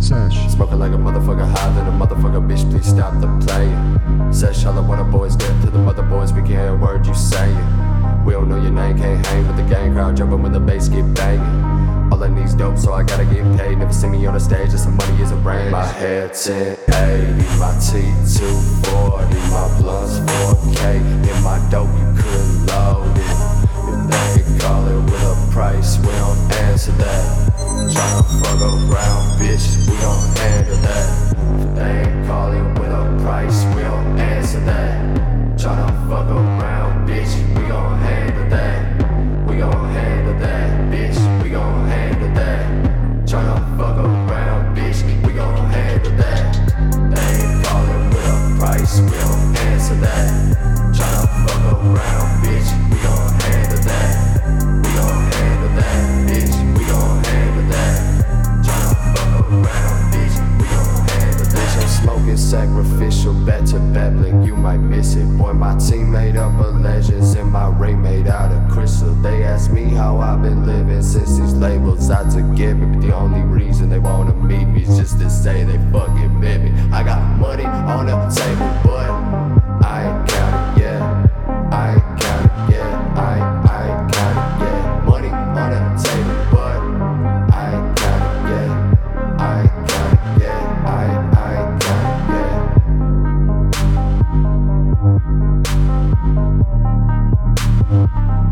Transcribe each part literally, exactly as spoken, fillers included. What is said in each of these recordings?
Sesh. Smoking like a motherfucker high, then a motherfucker bitch, please stop the playing. Sesh, all I wanna boys get to the mother boys, we can hear a word you saying. We don't know your name, can't hang with the gang crowd, jumping when the bass get banging. All I need's dope, so I gotta get paid. Never see me on the stage, just some money is a brain. My hair ten eighty, my T two forty, my blunts four K. In my dope, you couldn't load it. If they ain't call it with a price, we don't answer that. Tryna fuck around, bitch, we gon' handle that. If they ain't call it with a price, we don't answer that. Tryna fuck around, bitch, we gon' handle that. We gon' handle that, bitch, we gon' handle that. Tryna fuck around, bitch, we gon' handle that. They ain't call it with a price, we don't answer that. Tryna fuck around, bitch, we gon' handle that. We gon' handle that, bitch, we gon' handle that. Tryna fuck around, bitch, we gon' handle that. Bitch, I'm smoking sacrificial, back to back, blink, you might miss it. Boy, my team made up of legends and my ring made out of crystal. They ask me how I've been living since these labels out to get me, but the only reason they wanna meet me is just to say they fucking met me. I got money on the table, but I ain't counted yet. I ain't counted yet. I ain't, I ain't counted yet. Money on the table, but I ain't counted yet. I ain't counted yet. I ain't, I ain't counted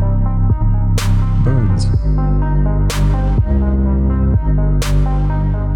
yet. Birds.